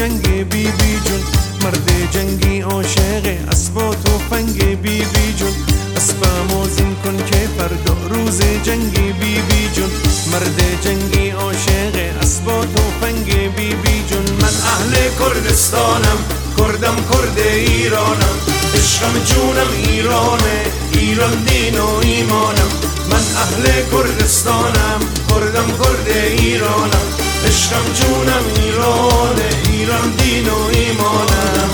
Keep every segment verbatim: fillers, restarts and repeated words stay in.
جنگی بی بی جون، مرد جنگی عاشق اسب و تفنگ بی بی جون، اسبمو زین کن که فردا روز جنگی بی بی جون، مرد جنگی عاشق اسب و تفنگ بی بی جون. من اهل کردستانم، کردم کرد ایرانم، عشقم جونم ایرانه، ایران دین و ایمانم. من اهل کردستانم، کردم کرد ایرانم، عشقم جونم ایرانه، ایران دین و ایمانم.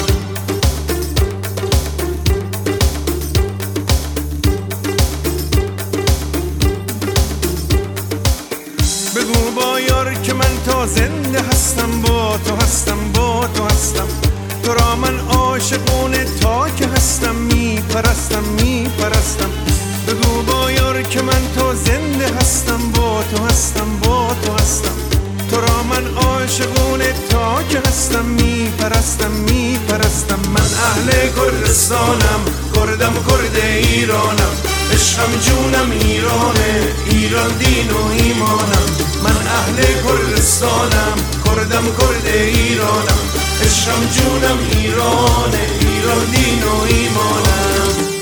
بگو با یار که من تا زنده هستم، با تو هستم، با تو هستم، تو را من عاشقونه تا که هستم، می پرستم می پرستم. بگو با یار که من تا زنده هستم، با تو هستم، با تو هستم، تو را من عاشقونه تا که هستم، می پرستم می پرستم. من اهل کردستانم، کردم کرد ایرانم، عشقم جونم ایرانه، ایران دین و ایمانم. من اهل کردستانم، کردم کرد ایرانم، عشقم جونم ایرانه، ایران دین و ایمانم.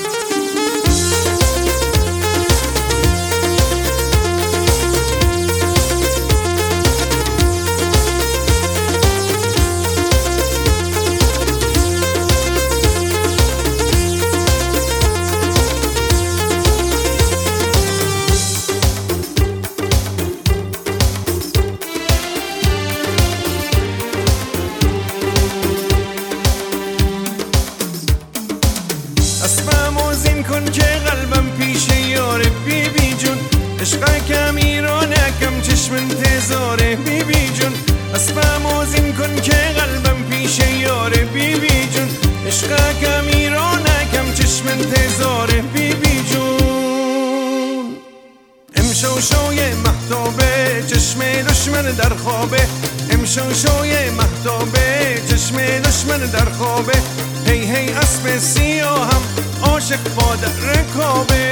اسبمو زین کن که قلبم پیش یار بی بی جون، عشق کم ایرانه کم چشم انتظاره بی بی جون. اسبمو زین کن که قلبم پیش یار بی بی جون، عشق کم ایرانه کم چشم انتظاره بی بی جون. امشو شوی مهتابه چشم دشمن در خوابه، امشو شوی مهتابه چشم دشمن در خوابه. هی هی اسب سیاهم عاشق با در رکابه.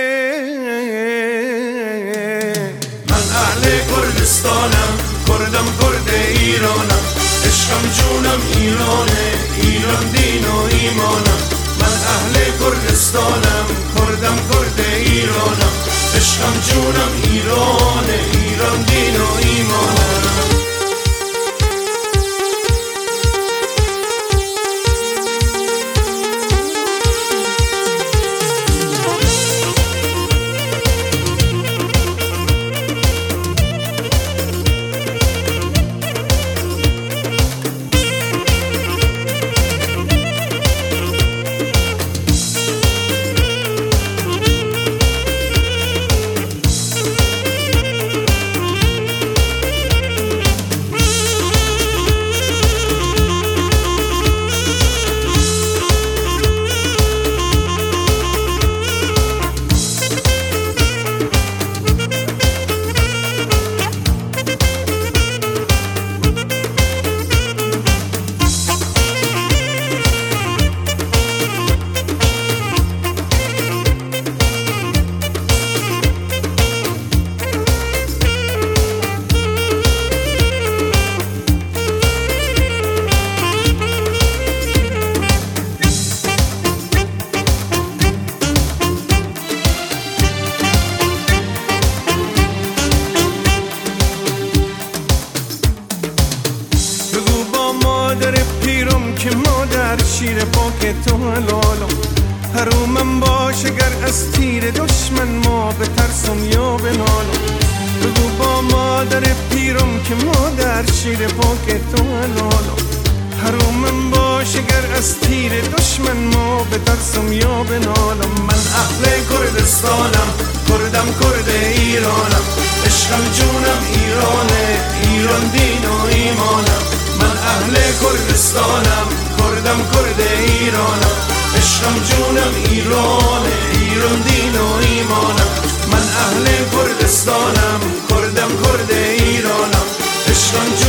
من اهل کردستانم، کردم کرد ایرانم، عشقم جونم ایرانه، ایران دین و ایمانم. من اهل کردستانم، کردم کرد ایرانم، عشقم جونم ایرانه، ایران دین و ایمانم. که مادر شیر پاک تو حلالم، حرومم باش اگر از تیر دشمن ما به ترسم یا به نالم. بگو با مادر پیرم که مادر شیر پاک تو حلالم، حرومم باش اگر از تیر دشمن ما به ترسم یا به نالم. من اهل کردستانم، کردم کرد ایرانم، عشقم جونم ایرانه، ایران دین و ایمانم. من اهل کردستانم، کردم کرد ایرانم، عشقم جونم ایرانه، ایران دین و ایمانم. من اهل کردستانم، کردم کرد ایرانم، عشقم